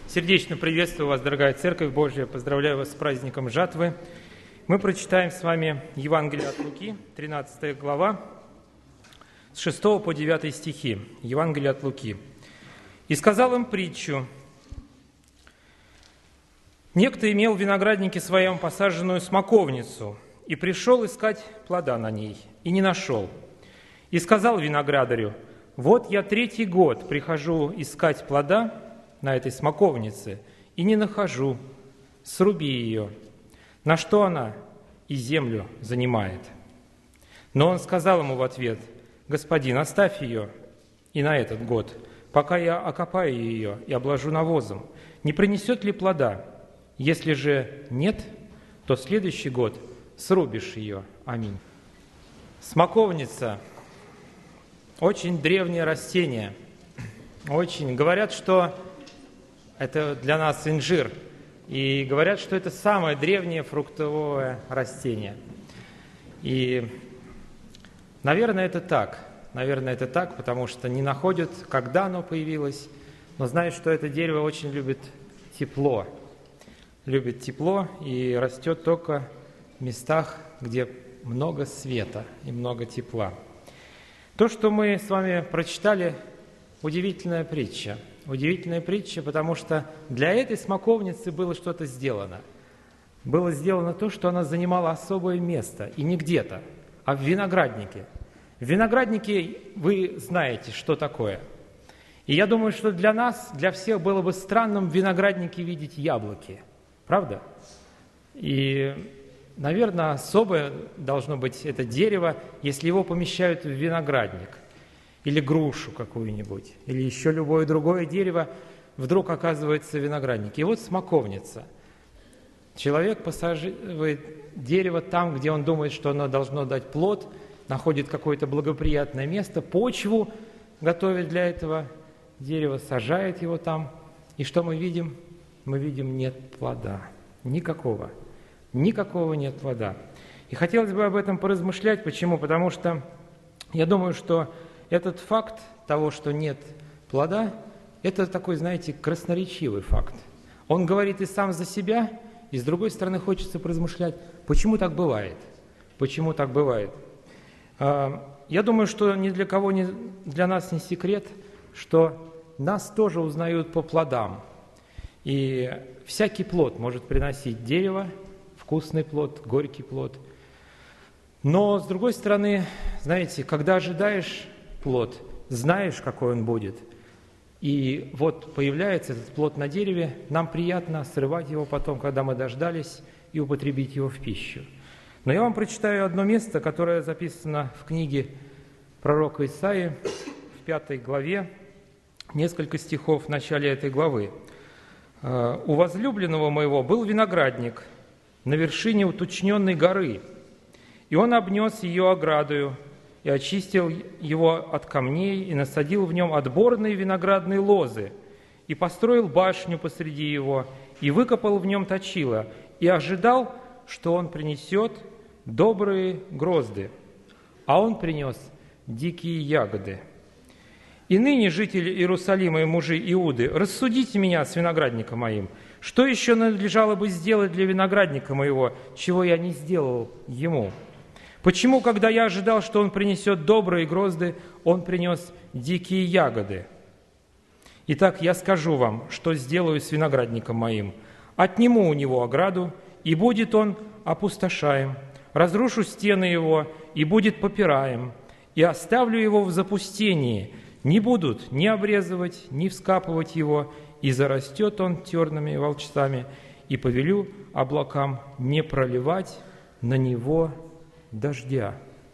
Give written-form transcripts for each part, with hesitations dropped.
Сердечно приветствую вас, дорогая Церковь Божья, поздравляю вас с праздником жатвы. Мы прочитаем с вами Евангелие от Луки, 13 глава, с 6 по 9 стихи. Евангелие от Луки. «И сказал им притчу. Некто имел в винограднике своем посаженную смоковницу, и пришел искать плода на ней, и не нашел. И сказал виноградарю: вот я 3-й год прихожу искать плода на этой смоковнице, и не нахожу. Сруби ее. На что она и землю занимает? Но он сказал ему в ответ: господин, оставь ее и на этот год, пока я окопаю ее и обложу навозом. Не принесет ли плода? Если же нет, то следующий год срубишь ее. Аминь». Смоковница – очень древнее растение. Очень. Говорят, что это для нас инжир. И говорят, что это самое древнее фруктовое растение. И, наверное, это так. Наверное, это так, потому что не находят, когда оно появилось, но знают, что это дерево очень любит тепло. Любит тепло и растет только в местах, где много света и много тепла. То, что мы с вами прочитали, удивительная притча. Удивительная притча, потому что для этой смоковницы было что-то сделано. Было сделано то, что она занимала особое место, и не где-то, а в винограднике. В винограднике вы знаете, что такое. И я думаю, что для нас, для всех было бы странным в винограднике видеть яблоки. Правда? И, наверное, особое должно быть это дерево, если его помещают в виноградник. Или грушу какую-нибудь, или еще любое другое дерево вдруг оказывается в винограднике. И вот смоковница. Человек посаживает дерево там, где он думает, что оно должно дать плод, находит какое-то благоприятное место, почву готовит для этого дерева, сажает его там. И что мы видим? Мы видим, нет плода. Никакого. Никакого нет плода. И хотелось бы об этом поразмышлять. Почему? Потому что я думаю, что этот факт того, что нет плода, это такой, знаете, красноречивый факт. Он говорит и сам за себя, и с другой стороны хочется поразмышлять, почему так бывает. Почему так бывает? Я думаю, что ни для кого, ни для нас не секрет, что нас тоже узнают по плодам. И всякий плод может приносить дерево, вкусный плод, горький плод. Но, с другой стороны, знаете, когда ожидаешь плод, знаешь, какой он будет, и вот появляется этот плод на дереве, нам приятно срывать его потом, когда мы дождались, и употребить его в пищу. Но я вам прочитаю одно место, которое записано в книге пророка Исаии, в 5 главе, несколько стихов в начале этой главы. «У возлюбленного моего был виноградник на вершине уточненной горы, и он обнес ее оградою, и очистил его от камней, и насадил в нем отборные виноградные лозы, и построил башню посреди его, и выкопал в нем точило, и ожидал, что он принесет добрые грозды, а он принес дикие ягоды. И ныне, жители Иерусалима и мужи Иуды, рассудите меня с виноградника моим, что еще надлежало бы сделать для виноградника моего, чего я не сделал ему? Почему, когда я ожидал, что он принесет добрые грозды, он принес дикие ягоды? Итак, я скажу вам, что сделаю с виноградником моим. Отниму у него ограду, и будет он опустошаем. Разрушу стены его, и будет попираем. И оставлю его в запустении. Не будут ни обрезывать, ни вскапывать его, и зарастет он тернами и волчцами, и повелю облакам не проливать на него дождя».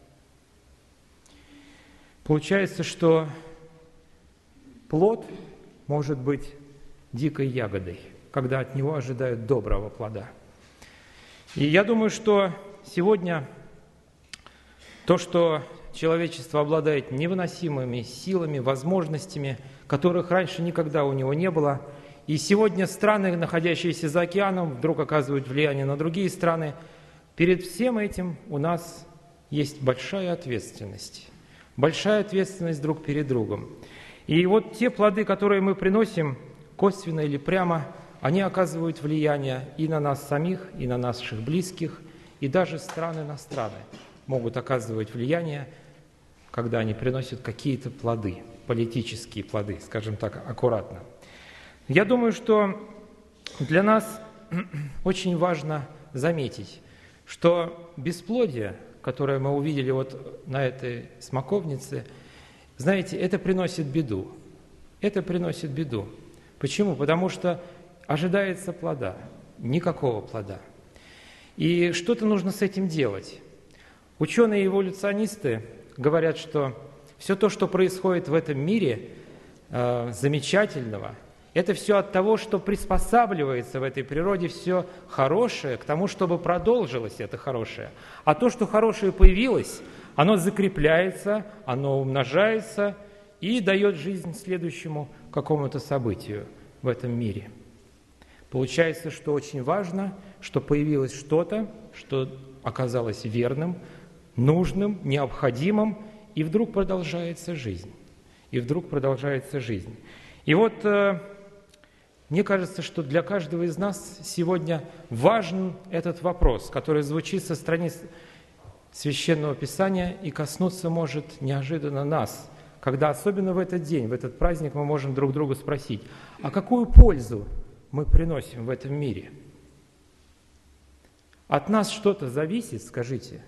Получается, что плод может быть дикой ягодой, когда от него ожидают доброго плода. И я думаю, что сегодня то, что человечество обладает невыносимыми силами, возможностями, которых раньше никогда у него не было, и сегодня страны, находящиеся за океаном, вдруг оказывают влияние на другие страны, перед всем этим у нас есть большая ответственность друг перед другом. И вот те плоды, которые мы приносим косвенно или прямо, они оказывают влияние и на нас самих, и на наших близких, и даже страны на страны могут оказывать влияние, когда они приносят какие-то плоды, политические плоды, скажем так, аккуратно. Я думаю, что для нас очень важно заметить, что бесплодие, которое мы увидели вот на этой смоковнице, знаете, это приносит беду. Это приносит беду. Почему? Потому что ожидается плода, никакого плода. И что-то нужно с этим делать. Ученые-эволюционисты говорят, что все то, что происходит в этом мире замечательного, это все от того, что приспосабливается в этой природе все хорошее к тому, чтобы продолжилось это хорошее. А то, что хорошее появилось, оно закрепляется, оно умножается и дает жизнь следующему какому-то событию в этом мире. Получается, что очень важно, что появилось что-то, что оказалось верным, нужным, необходимым, и вдруг продолжается жизнь. И вдруг продолжается жизнь. И вот мне кажется, что для каждого из нас сегодня важен этот вопрос, который звучит со страниц Священного Писания и коснуться может неожиданно нас, когда особенно в этот день, в этот праздник мы можем друг другу спросить, а какую пользу мы приносим в этом мире? От нас что-то зависит, скажите?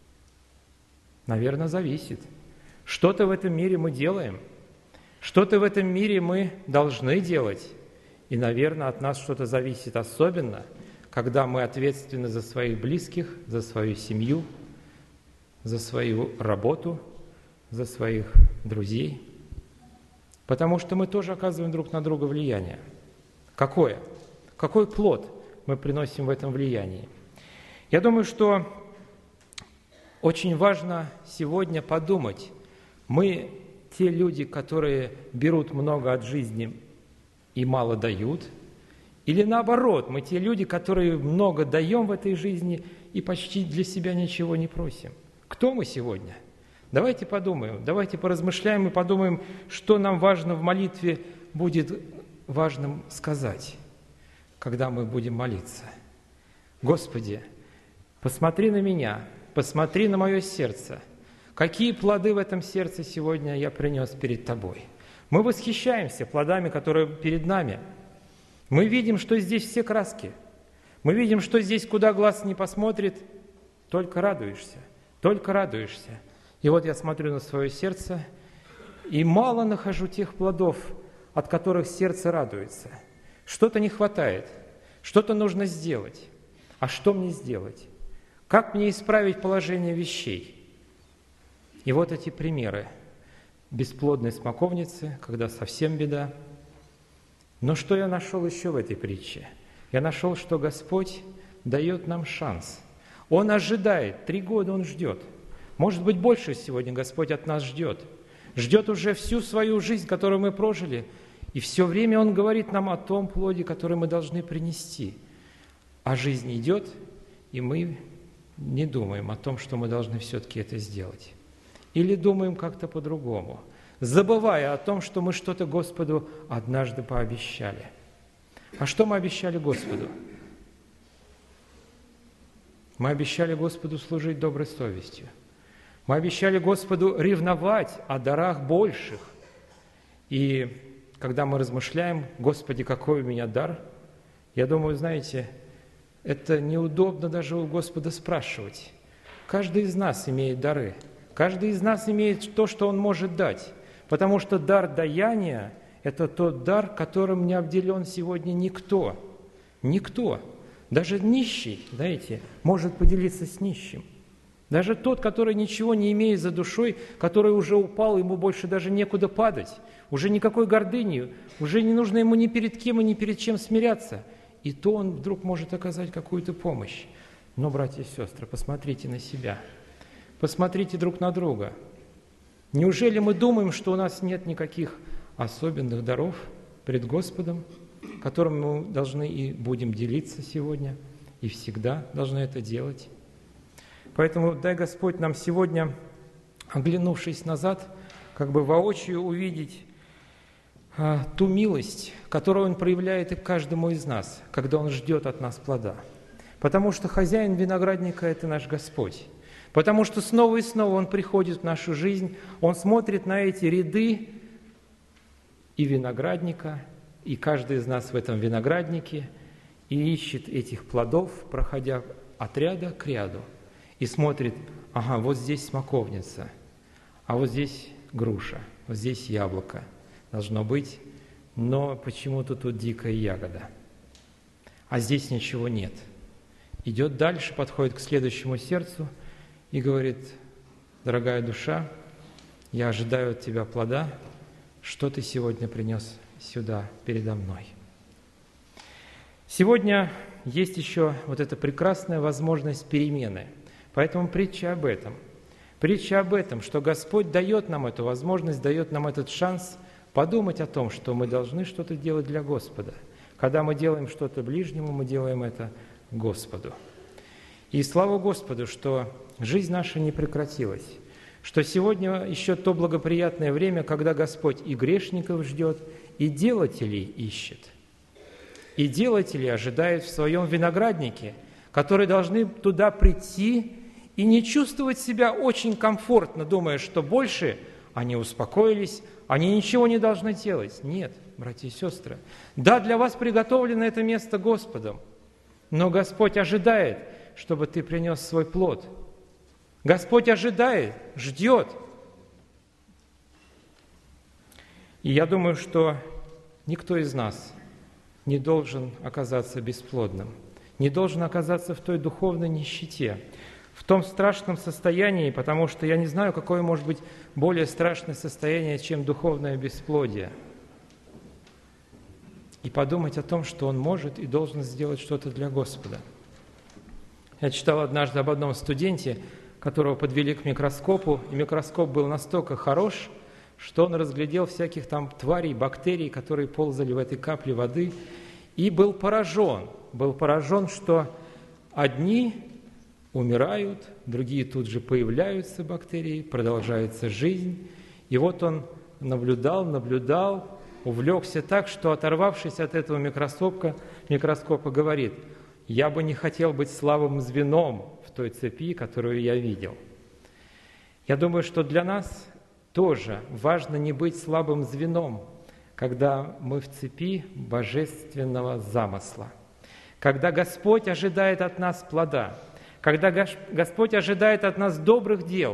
Наверное, зависит. Что-то в этом мире мы делаем, что-то в этом мире мы должны делать. И, наверное, от нас что-то зависит особенно, когда мы ответственны за своих близких, за свою семью, за свою работу, за своих друзей. Потому что мы тоже оказываем друг на друга влияние. Какое? Какой плод мы приносим в этом влиянии? Я думаю, что очень важно сегодня подумать, мы те люди, которые берут много от жизни и мало дают, или наоборот, мы те люди, которые много даем в этой жизни и почти для себя ничего не просим. Кто мы сегодня? Давайте подумаем, давайте поразмышляем и подумаем, что нам важно в молитве будет важным сказать, когда мы будем молиться. Господи, посмотри на меня, посмотри на мое сердце. Какие плоды в этом сердце сегодня я принес перед Тобой? Мы восхищаемся плодами, которые перед нами. Мы видим, что здесь все краски. Мы видим, что здесь, куда глаз не посмотрит, только радуешься, только радуешься. И вот я смотрю на свое сердце, и мало нахожу тех плодов, от которых сердце радуется. Что-то не хватает, что-то нужно сделать. А что мне сделать? Как мне исправить положение вещей? И вот эти примеры. Бесплодной смоковницы, когда совсем беда. Но что я нашел еще в этой притче? Я нашел, что Господь дает нам шанс. Он ожидает, 3 года Он ждет. Может быть, больше сегодня Господь от нас ждет. Ждет уже всю свою жизнь, которую мы прожили. И все время Он говорит нам о том плоде, который мы должны принести. А жизнь идет, и мы не думаем о том, что мы должны все-таки это сделать. Или думаем как-то по-другому, забывая о том, что мы что-то Господу однажды пообещали. А что мы обещали Господу? Мы обещали Господу служить доброй совестью. Мы обещали Господу ревновать о дарах больших. И когда мы размышляем, Господи, какой у меня дар, я думаю, знаете, это неудобно даже у Господа спрашивать. Каждый из нас имеет дары. Каждый из нас имеет то, что он может дать. Потому что дар даяния – это тот дар, которым не обделен сегодня никто. Никто. Даже нищий, знаете, может поделиться с нищим. Даже тот, который ничего не имеет за душой, который уже упал, ему больше даже некуда падать, уже никакой гордыни, уже не нужно ему ни перед кем и ни перед чем смиряться. И то он вдруг может оказать какую-то помощь. Но, братья и сестры, посмотрите на себя. Посмотрите друг на друга. Неужели мы думаем, что у нас нет никаких особенных даров пред Господом, которыми мы должны и будем делиться сегодня, и всегда должны это делать? Поэтому дай Господь нам сегодня, оглянувшись назад, как бы воочию увидеть ту милость, которую Он проявляет и к каждому из нас, когда Он ждет от нас плода. Потому что хозяин виноградника – это наш Господь. Потому что снова и снова Он приходит в нашу жизнь, Он смотрит на эти ряды и виноградника, и каждый из нас в этом винограднике, и ищет этих плодов, проходя от ряда к ряду, и смотрит: ага, вот здесь смоковница, а вот здесь груша, вот здесь яблоко должно быть, но почему-то тут дикая ягода, а здесь ничего нет. Идет дальше, подходит к следующему сердцу и говорит: дорогая душа, я ожидаю от тебя плода, что ты сегодня принес сюда передо мной. Сегодня есть еще вот эта прекрасная возможность перемены, поэтому притча об этом. Притча об этом, что Господь дает нам эту возможность, дает нам этот шанс подумать о том, что мы должны что-то делать для Господа. Когда мы делаем что-то ближнему, мы делаем это Господу. И слава Господу, что жизнь наша не прекратилась, что сегодня еще то благоприятное время, когда Господь и грешников ждет, и делателей ищет. И делатели ожидают в своем винограднике, которые должны туда прийти и не чувствовать себя очень комфортно, думая, что больше они успокоились, они ничего не должны делать. Нет, братья и сестры. Да, для вас приготовлено это место Господом, но Господь ожидает, чтобы ты принес свой плод. Господь ожидает, ждет. И я думаю, что никто из нас не должен оказаться бесплодным, не должен оказаться в той духовной нищете, в том страшном состоянии, потому что я не знаю, какое может быть более страшное состояние, чем духовное бесплодие. И подумать о том, что он может и должен сделать что-то для Господа. Я читал однажды об одном студенте, которого подвели к микроскопу, и микроскоп был настолько хорош, что он разглядел всяких там тварей, бактерий, которые ползали в этой капле воды, и был поражен, что одни умирают, другие тут же появляются бактерии, продолжается жизнь. И вот он наблюдал, увлекся так, что, оторвавшись от этого микроскопа говорит: «Я бы не хотел быть слабым звеном в той цепи, которую я видел». Я думаю, что для нас тоже важно не быть слабым звеном, когда мы в цепи божественного замысла, когда Господь ожидает от нас плода, когда Господь ожидает от нас добрых дел,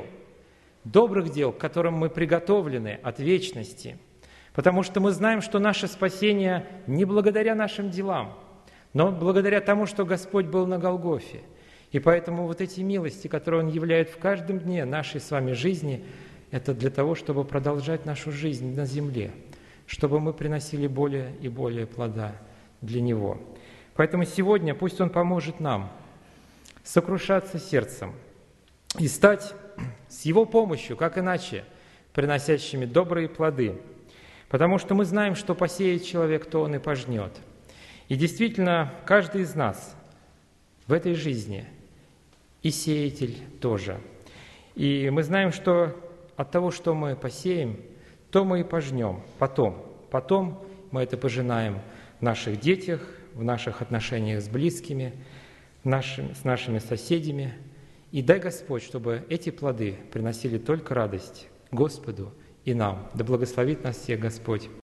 к которым мы приготовлены от вечности, потому что мы знаем, что наше спасение не благодаря нашим делам, но благодаря тому, что Господь был на Голгофе. И поэтому вот эти милости, которые Он являет в каждом дне нашей с вами жизни, это для того, чтобы продолжать нашу жизнь на земле, чтобы мы приносили более и более плода для Него. Поэтому сегодня пусть Он поможет нам сокрушаться сердцем и стать с Его помощью, как иначе, приносящими добрые плоды. Потому что мы знаем, что посеет человек, то он и пожнет. И действительно, каждый из нас в этой жизни и сеятель тоже. И мы знаем, что от того, что мы посеем, то мы и пожнем Потом мы это пожинаем в наших детях, в наших отношениях с близкими, с нашими соседями. И дай Господь, чтобы эти плоды приносили только радость Господу и нам. Да благословит нас всех Господь.